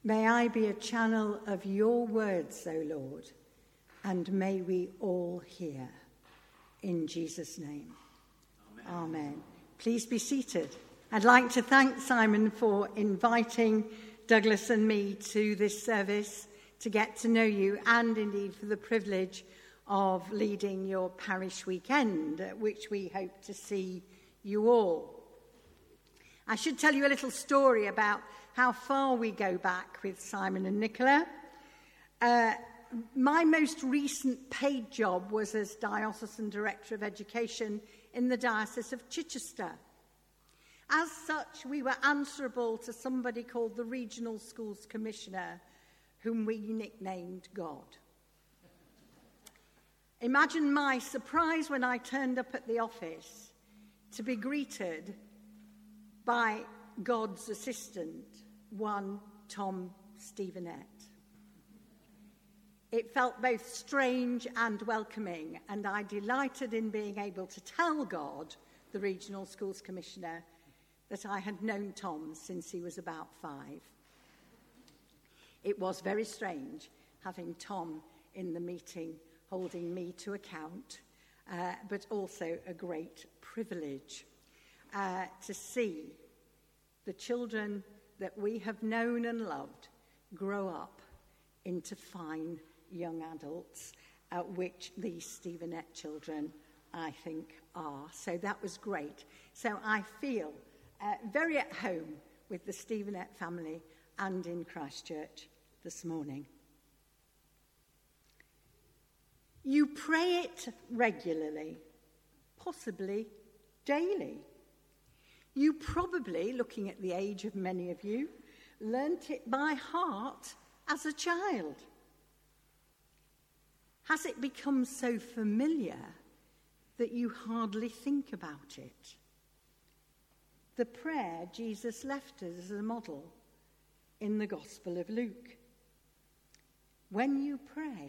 May I be a channel of your words, O Lord, and may we all hear. In Jesus' name. Amen. Amen. Please be seated. I'd like to thank Simon for inviting Douglas and me to this service to get to know you, and indeed for the privilege of leading your parish weekend, at which we hope to see you all. I should tell you a little story about how far we go back with Simon and Nicola. My most recent paid job was as Diocesan Director of Education in the Diocese of Chichester. As such, we were answerable to somebody called the Regional Schools Commissioner, whom we nicknamed God. Imagine my surprise when I turned up at the office to be greeted by God's assistant, one Tom Stevenette. It felt both strange and welcoming, and I delighted in being able to tell God, the Regional Schools Commissioner, that I had known Tom since he was about 5. It was very strange having Tom in the meeting holding me to account, but also a great privilege to see the children that we have known and loved grow up into fine young adults, which these Stevenette children, I think, are. So that was great. So I feel very at home with the Stevenette family and in Christchurch this morning. You pray it regularly, possibly daily. You probably, looking at the age of many of you, learnt it by heart as a child. Has it become so familiar that you hardly think about it? The prayer Jesus left us as a model in the Gospel of Luke. When you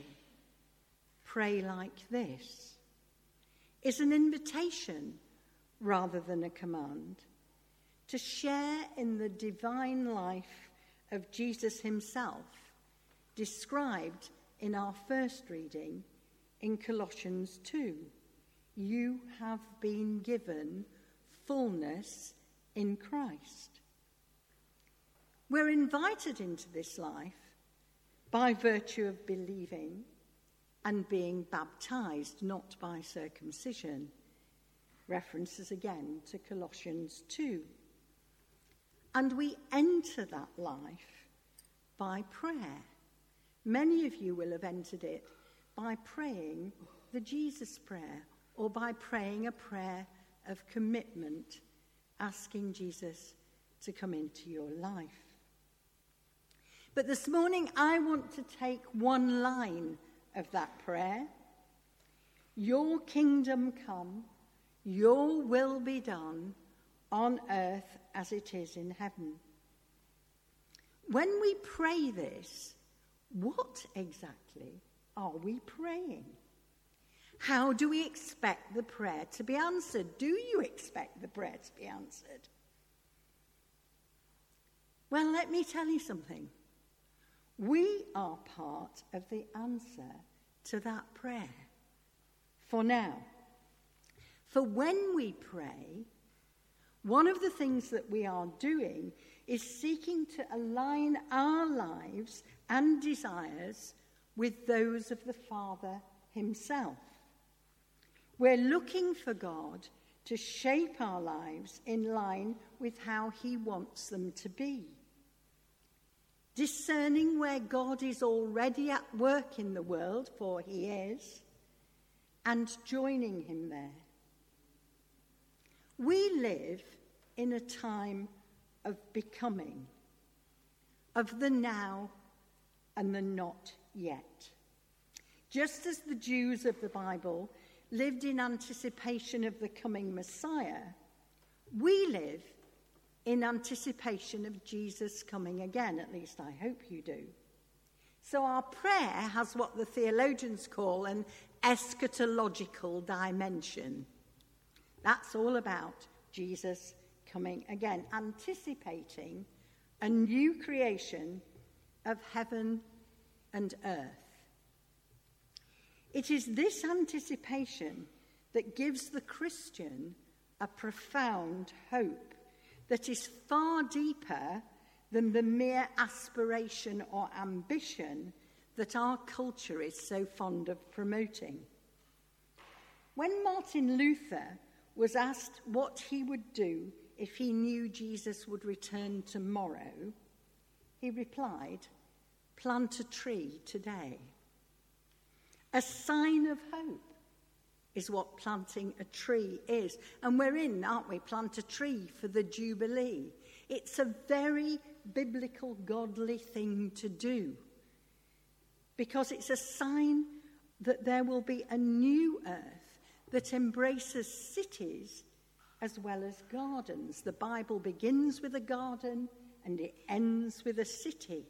pray like this, is an invitation rather than a command to share in the divine life of Jesus himself, described in our first reading in Colossians 2. You have been given fullness in Christ. We're invited into this life by virtue of believing and being baptized, not by circumcision. References again to Colossians 2. And we enter that life by prayer. Many of you will have entered it by praying the Jesus prayer, or by praying a prayer of commitment, asking Jesus to come into your life. But this morning I want to take one line of that prayer. Your kingdom come, your will be done on earth as it is in heaven. When we pray this, what exactly are we praying? How do we expect the prayer to be answered? Do you expect the prayer to be answered? Well, let me tell you something. We are part of the answer to that prayer for now. For when we pray, one of the things that we are doing is seeking to align our lives and desires with those of the Father himself. We're looking for God to shape our lives in line with how he wants them to be. Discerning where God is already at work in the world, for he is, and joining him there. We live in a time of becoming, of the now and the not yet. Just as the Jews of the Bible lived in anticipation of the coming Messiah, we live in anticipation of Jesus coming again. At least I hope you do. So our prayer has what the theologians call an eschatological dimension. That's all about Jesus coming again, anticipating a new creation of heaven and earth. It is this anticipation that gives the Christian a profound hope that is far deeper than the mere aspiration or ambition that our culture is so fond of promoting. When Martin Luther was asked what he would do if he knew Jesus would return tomorrow, he replied, "Plant a tree today." A sign of hope is what planting a tree is. And we're in, aren't we? Plant a tree for the Jubilee. It's a very biblical, godly thing to do, because it's a sign that there will be a new earth that embraces cities as well as gardens. The Bible begins with a garden and it ends with a city.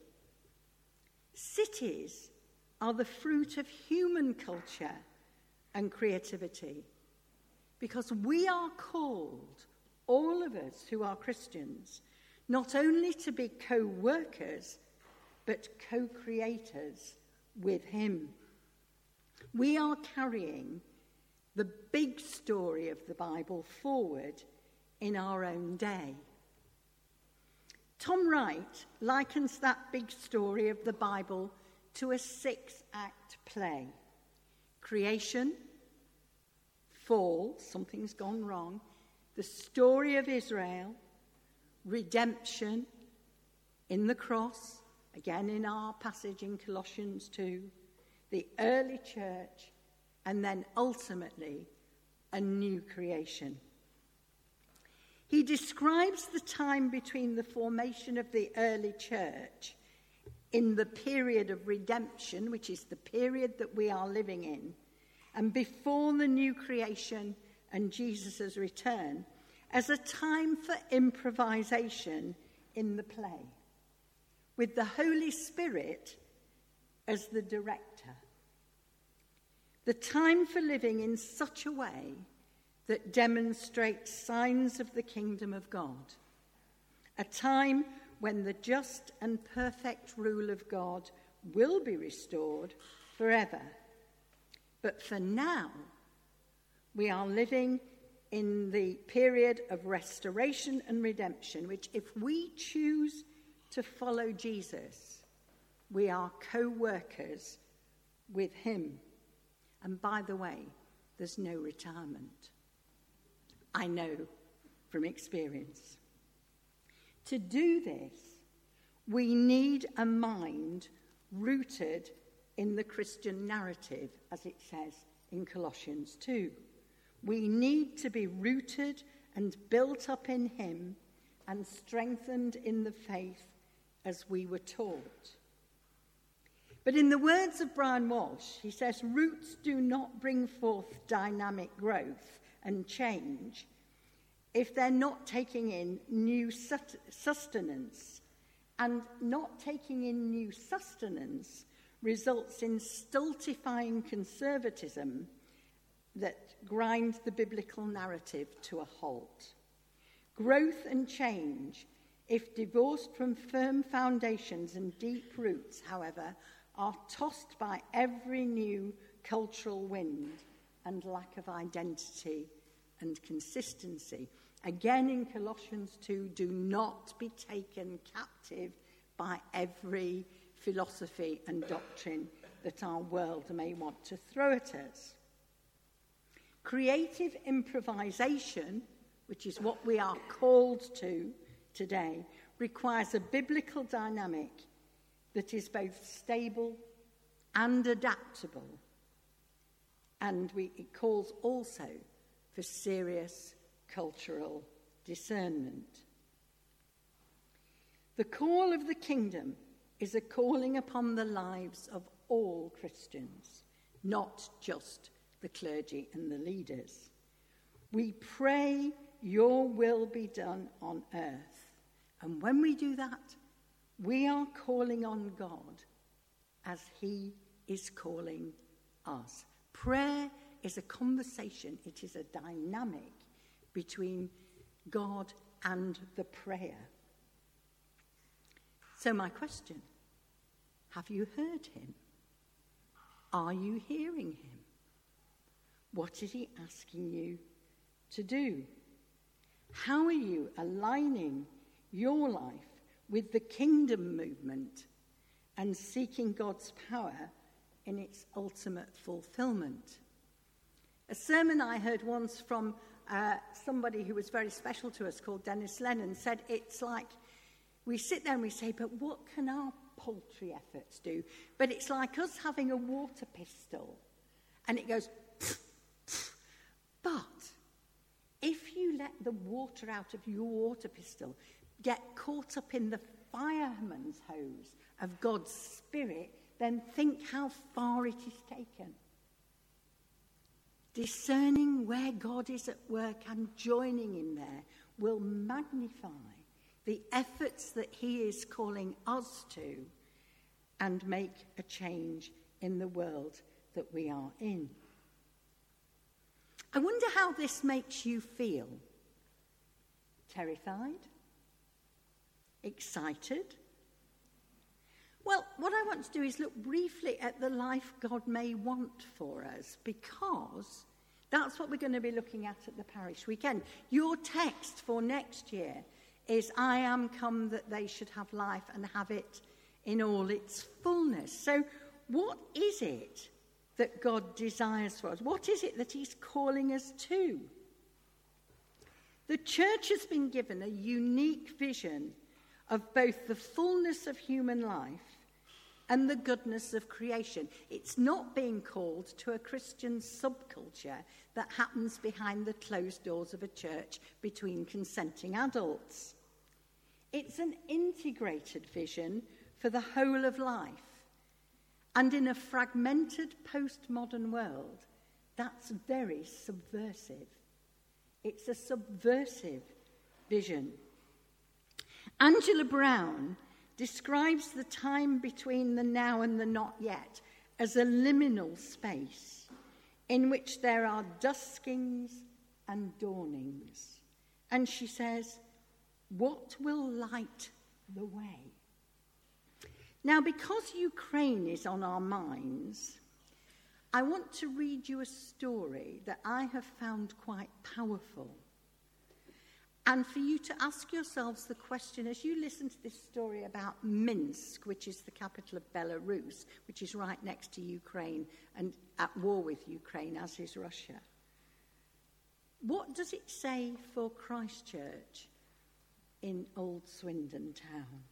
Cities are the fruit of human culture and creativity, because we are called, all of us who are Christians, not only to be co-workers, but co-creators with him. We are carrying the big story of the Bible forward in our own day. Tom Wright likens that big story of the Bible to a 6-act play. Creation, fall, something's gone wrong, the story of Israel, redemption in the cross, again in our passage in Colossians 2, the early church, and then ultimately a new creation. He describes the time between the formation of the early church in the period of redemption, which is the period that we are living in, and before the new creation and Jesus' return, as a time for improvisation in the play, with the Holy Spirit as the director. The time for living in such a way that demonstrates signs of the kingdom of God. A time when the just and perfect rule of God will be restored forever. But for now, we are living in the period of restoration and redemption, which, if we choose to follow Jesus, we are co-workers with him. And by the way, there's no retirement. I know from experience. To do this, we need a mind rooted in the Christian narrative, as it says in Colossians 2. We need to be rooted and built up in him and strengthened in the faith as we were taught. But in the words of Brian Walsh, he says, roots do not bring forth dynamic growth and change if they're not taking in new sustenance. And not taking in new sustenance results in stultifying conservatism that grinds the biblical narrative to a halt. Growth and change, if divorced from firm foundations and deep roots, however, are tossed by every new cultural wind and lack of identity and consistency. Again, in Colossians 2, do not be taken captive by every philosophy and doctrine that our world may want to throw at us. Creative improvisation, which is what we are called to today, requires a biblical dynamic that is both stable and adaptable. And it calls also for serious cultural discernment. The call of the kingdom is a calling upon the lives of all Christians, not just the clergy and the leaders. We pray your will be done on earth. And when we do that, we are calling on God as he is calling us. Prayer is a conversation. It is a dynamic between God and the prayer. So my question, Have you heard him? Are you hearing him? What is he asking you to do? How are you aligning your life with the kingdom movement and seeking God's power in its ultimate fulfillment? A sermon I heard once from somebody who was very special to us called Dennis Lennon said it's like we sit there and we say, but what can our paltry efforts do? But it's like us having a water pistol and it goes pff, pff. But if you let the water out of your water pistol get caught up in the fireman's hose of God's Spirit, then think how far it is taken. Discerning where God is at work and joining in there will magnify the efforts that he is calling us to and make a change in the world that we are in. I wonder how this makes you feel. Terrified? Excited? Well, what I want to do is look briefly at the life God may want for us, because that's what we're going to be looking at the parish weekend. Your text for next year is, I am come that they should have life and have it in all its fullness. So what is it that God desires for us? What is it that he's calling us to? The church has been given a unique vision of both the fullness of human life and the goodness of creation. It's not being called to a Christian subculture that happens behind the closed doors of a church between consenting adults. It's an integrated vision for the whole of life. And in a fragmented postmodern world, that's very subversive. It's a subversive vision. Angela Brown describes the time between the now and the not yet as a liminal space in which there are duskings and dawnings. And she says, what will light the way? Now, because Ukraine is on our minds, I want to read you a story that I have found quite powerful. And for you to ask yourselves the question, as you listen to this story about Minsk, which is the capital of Belarus, which is right next to Ukraine and at war with Ukraine, as is Russia. What does it say for Christchurch in Old Swindon town?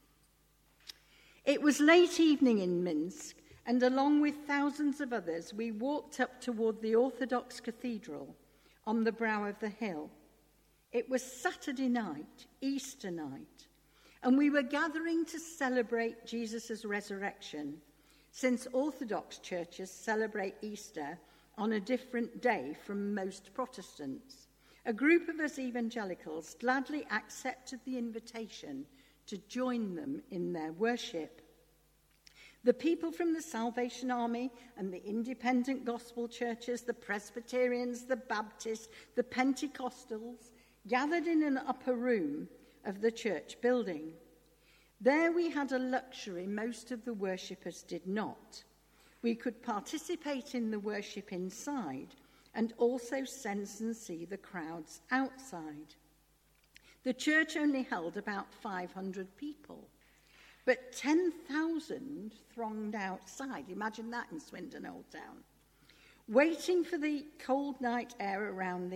It was late evening in Minsk, and along with thousands of others, we walked up toward the Orthodox Cathedral on the brow of the hill. It was Saturday night, Easter night, and we were gathering to celebrate Jesus' resurrection, since Orthodox churches celebrate Easter on a different day from most Protestants. A group of us evangelicals gladly accepted the invitation to join them in their worship. The people from the Salvation Army and the independent gospel churches, the Presbyterians, the Baptists, the Pentecostals, gathered in an upper room of the church building. There we had a luxury most of the worshippers did not. We could participate in the worship inside and also sense and see the crowds outside. The church only held about 500 people, but 10,000 thronged outside. Imagine that in Swindon Old Town. Waiting in the cold night air around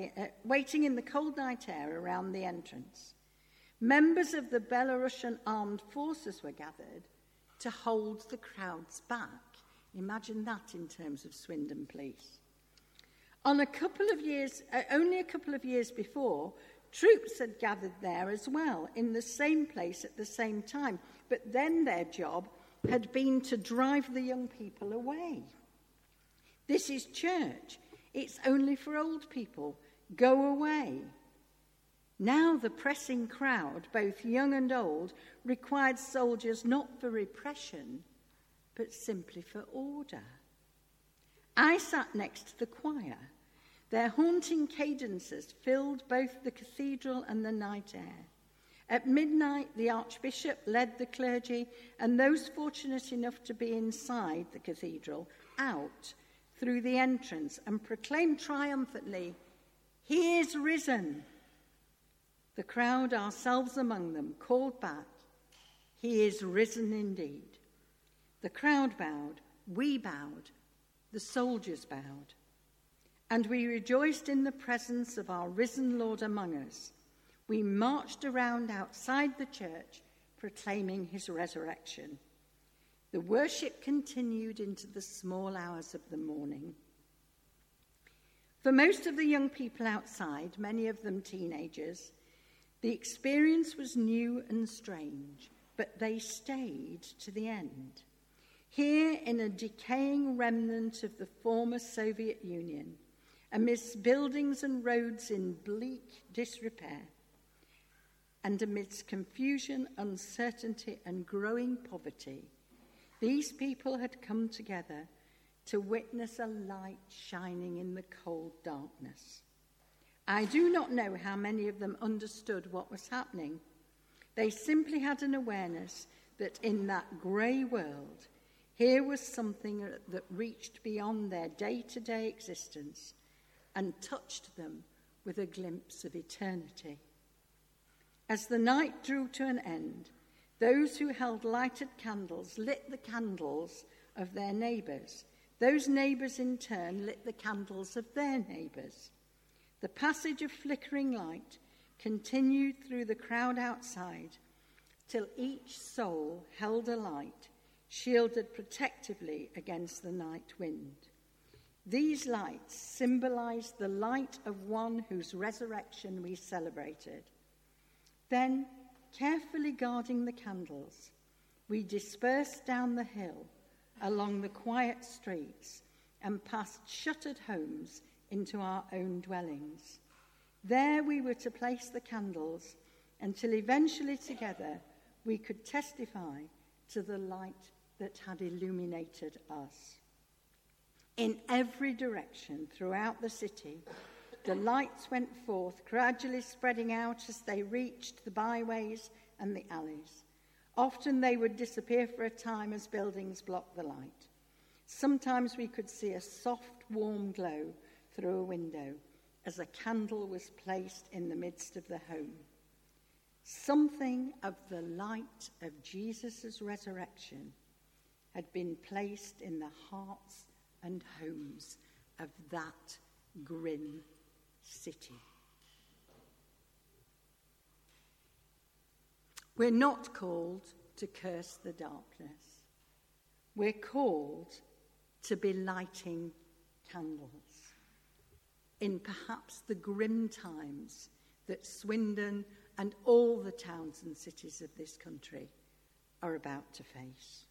the entrance. Members of the Belarusian armed forces were gathered to hold the crowds back. Imagine that in terms of Swindon police. Only a couple of years before, troops had gathered there as well, in the same place at the same time. But then their job had been to drive the young people away. This is church. It's only for old people. Go away. Now the pressing crowd, both young and old, required soldiers not for repression, but simply for order. I sat next to the choir. Their haunting cadences filled both the cathedral and the night air. At midnight, the Archbishop led the clergy and those fortunate enough to be inside the cathedral out through the entrance and proclaimed triumphantly, "He is risen." The crowd, ourselves among them, called back, "He is risen indeed." The crowd bowed, we bowed, the soldiers bowed, and we rejoiced in the presence of our risen Lord among us. We marched around outside the church, proclaiming his resurrection. The worship continued into the small hours of the morning. For most of the young people outside, many of them teenagers, the experience was new and strange, but they stayed to the end. Here, in a decaying remnant of the former Soviet Union, amidst buildings and roads in bleak disrepair, and amidst confusion, uncertainty, and growing poverty, these people had come together to witness a light shining in the cold darkness. I do not know how many of them understood what was happening. They simply had an awareness that in that grey world, here was something that reached beyond their day-to-day existence and touched them with a glimpse of eternity. As the night drew to an end, those who held lighted candles lit the candles of their neighbours. Those neighbours in turn lit the candles of their neighbours. The passage of flickering light continued through the crowd outside till each soul held a light, shielded protectively against the night wind. These lights symbolized the light of one whose resurrection we celebrated. Then, carefully guarding the candles, we dispersed down the hill, along the quiet streets, and past shuttered homes into our own dwellings. There we were to place the candles until eventually together we could testify to the light that had illuminated us. In every direction throughout the city, the lights went forth, gradually spreading out as they reached the byways and the alleys. Often they would disappear for a time as buildings blocked the light. Sometimes we could see a soft, warm glow through a window as a candle was placed in the midst of the home. Something of the light of Jesus' resurrection had been placed in the hearts and homes of that grim city. We're not called to curse the darkness. We're called to be lighting candles in perhaps the grim times that Swindon and all the towns and cities of this country are about to face.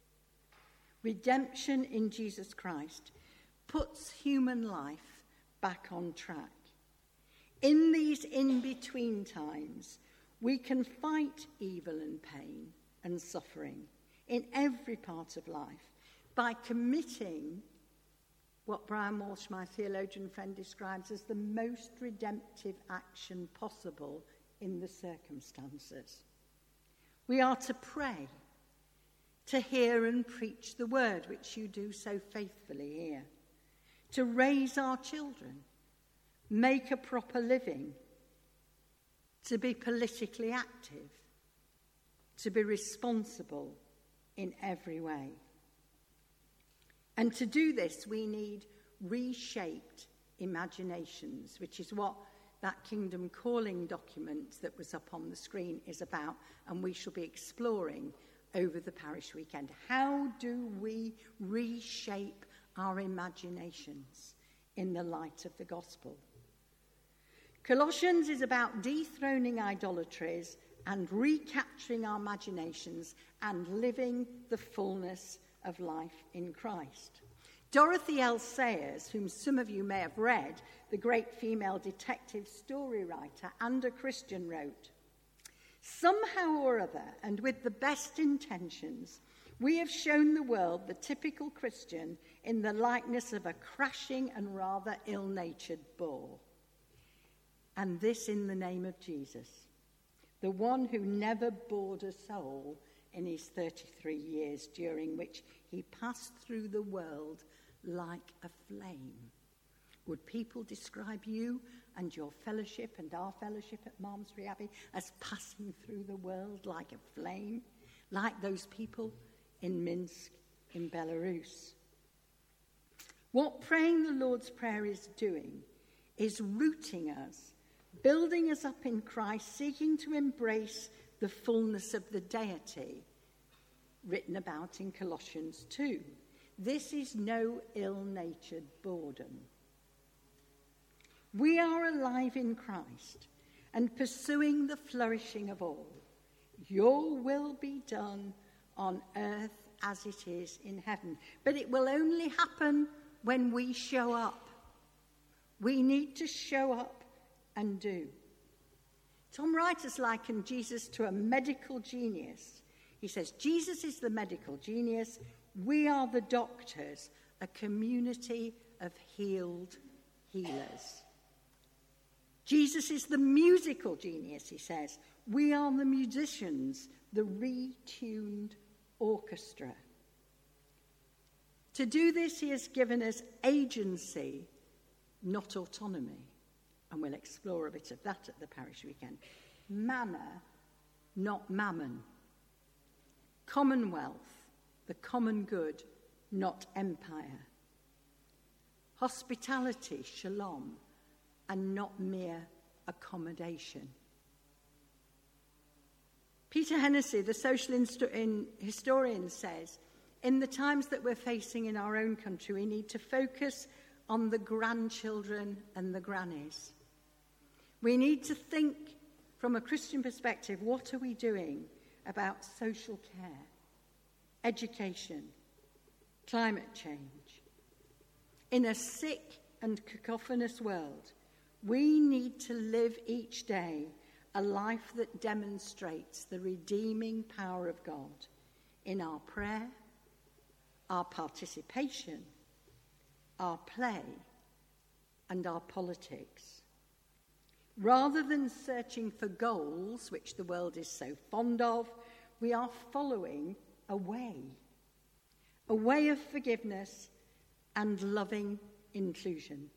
Redemption in Jesus Christ puts human life back on track. In these in-between times, we can fight evil and pain and suffering in every part of life by committing what Brian Walsh, my theologian friend, describes as the most redemptive action possible in the circumstances. We are to pray, to hear and preach the word, which you do so faithfully here, to raise our children, make a proper living, to be politically active, to be responsible in every way. And to do this, we need reshaped imaginations, which is what that Kingdom Calling document that was up on the screen is about, and we shall be exploring over the parish weekend. How do we reshape our imaginations in the light of the gospel? Colossians is about dethroning idolatries and recapturing our imaginations and living the fullness of life in Christ. Dorothy L. Sayers, whom some of you may have read, the great female detective story writer and a Christian, wrote, "Somehow or other, and with the best intentions, we have shown the world the typical Christian in the likeness of a crashing and rather ill-natured bore. And this in the name of Jesus. the one who never bored a soul in his 33 years, during which he passed through the world like a flame. Would people describe you and your fellowship and our fellowship at Malmesbury Abbey as passing through the world like a flame, like those people in Minsk in Belarus? What praying the Lord's Prayer is doing is rooting us, building us up in Christ, seeking to embrace the fullness of the deity written about in Colossians 2. This is no ill-natured boredom. We are alive in Christ and pursuing the flourishing of all. Your will be done on earth as it is in heaven. But it will only happen when we show up. We need to show up and do. Tom Wright has likened Jesus to a medical genius. He says, Jesus is the medical genius. We are the doctors, a community of healed healers. Jesus is the musical genius, he says. We are the musicians, the retuned orchestra. To do this, he has given us agency, not autonomy. And we'll explore a bit of that at the parish weekend. Manna, not mammon. Commonwealth, the common good, not empire. Hospitality, shalom, and not mere accommodation. Peter Hennessy, the social historian, says, in the times that we're facing in our own country, we need to focus on the grandchildren and the grannies. We need to think from a Christian perspective, what are we doing about social care, education, climate change? In a sick and cacophonous world, we need to live each day a life that demonstrates the redeeming power of God in our prayer, our participation, our play, and our politics. Rather than searching for goals, which the world is so fond of, we are following a way of forgiveness and loving inclusion.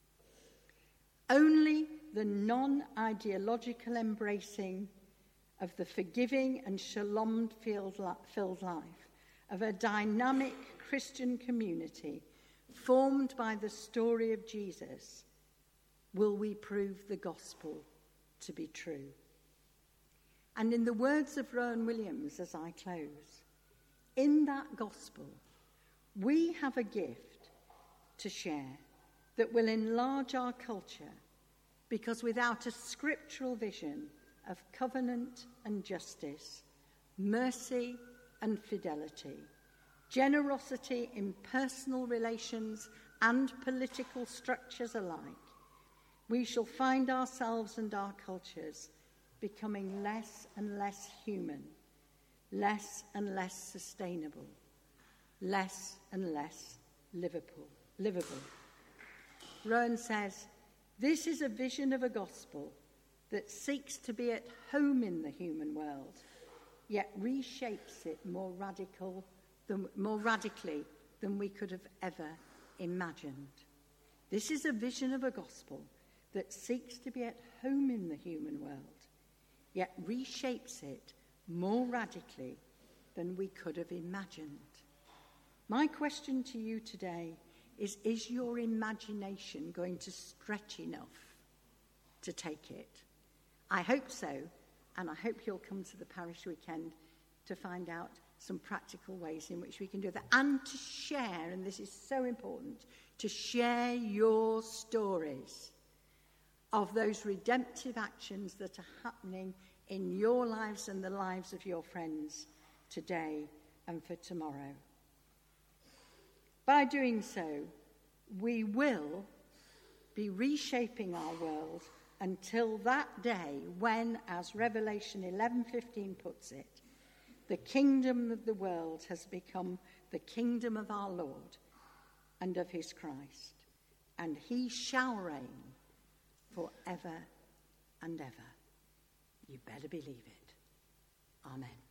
Only the non-ideological embracing of the forgiving and shalom-filled life of a dynamic Christian community formed by the story of Jesus will we prove the gospel to be true. And in the words of Rowan Williams as I close, in that gospel, we have a gift to share that will enlarge our culture, because without a scriptural vision of covenant and justice, mercy and fidelity, generosity in personal relations and political structures alike, we shall find ourselves and our cultures becoming less and less human, less and less sustainable, less and less livable. Rowan says, this is a vision of a gospel that seeks to be at home in the human world, yet reshapes it more radically than we could have ever imagined. This is a vision of a gospel that seeks to be at home in the human world, yet reshapes it more radically than we could have imagined. My question to you today is your imagination going to stretch enough to take it? I hope so, and I hope you'll come to the parish weekend to find out some practical ways in which we can do that, and to share, and this is so important, to share your stories of those redemptive actions that are happening in your lives and the lives of your friends today and for tomorrow. By doing so, we will be reshaping our world until that day when, as Revelation 11:15 puts it, the kingdom of the world has become the kingdom of our Lord and of his Christ, and he shall reign forever and ever. You better believe it. Amen.